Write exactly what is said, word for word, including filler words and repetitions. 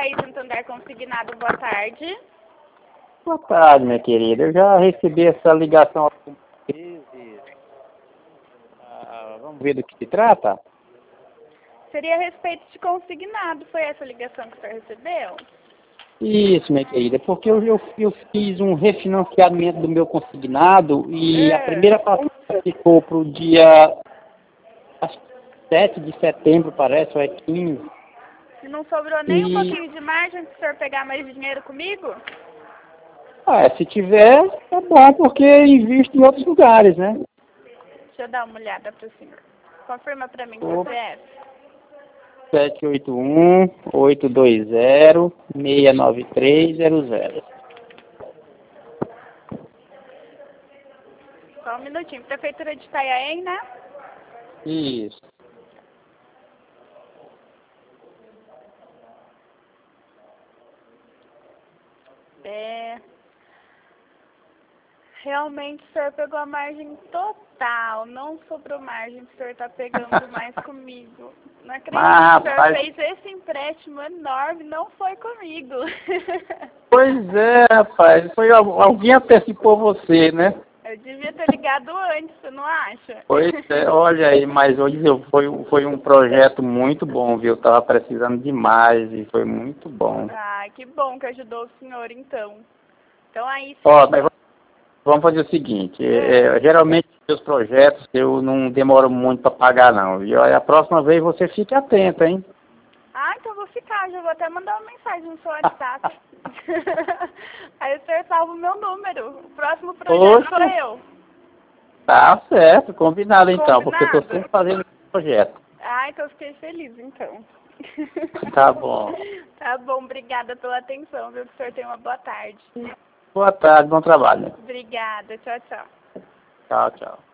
Itaí Santander Consignado, boa tarde. Boa tarde, minha querida. Eu já recebi essa ligação algumas vezes. Ah, vamos ver do que se trata? Seria a respeito de consignado. Foi essa ligação que o senhor recebeu? Isso, minha querida, porque eu, eu, eu fiz um refinanciamento do meu consignado e É. a primeira parcela ficou para o dia acho que sete de setembro, parece, ou é quinze. Se não sobrou nem um E, pouquinho de margem para o senhor pegar mais dinheiro comigo? ah, se tiver, é bom, porque eu invisto em outros lugares, né? Deixa eu dar uma olhada para o senhor. Confirma para mim o O C P F. sete oito um, oito dois zero, seis nove três zero zero. Só um minutinho. Prefeitura de Itanhaém, né? Isso. É... Realmente o senhor pegou a margem total. Não sobrou margem que o senhor está pegando mais comigo. Não acredito Ah, que o senhor rapaz, fez esse empréstimo enorme. Não foi comigo. pois é, rapaz, foi al- alguém antecipou você, né? Eu devia ter ligado antes, você não acha? Pois é, olha aí, mas hoje eu, foi, foi um projeto muito bom, viu? Eu tava precisando demais e foi muito bom. Ah, que bom que ajudou o senhor, então. Então aí Ó, sim. mas vamos fazer o seguinte, É. é, geralmente os projetos eu não demoro muito para pagar não. E olha, a próxima vez você fique atento, hein? Ah, então eu vou ficar, já vou até mandar uma mensagem no seu WhatsApp. Aí o senhor salva o meu número. O próximo projeto sou Poxa, eu. tá certo, combinado então, porque eu tô Combinado? sempre fazendo esse projeto. Ah, então eu fiquei feliz, então. Tá bom. Tá bom, obrigada pela atenção, viu? Que o senhor tenha uma boa tarde. Boa tarde, bom trabalho. Obrigada, tchau, tchau. Tchau, tchau.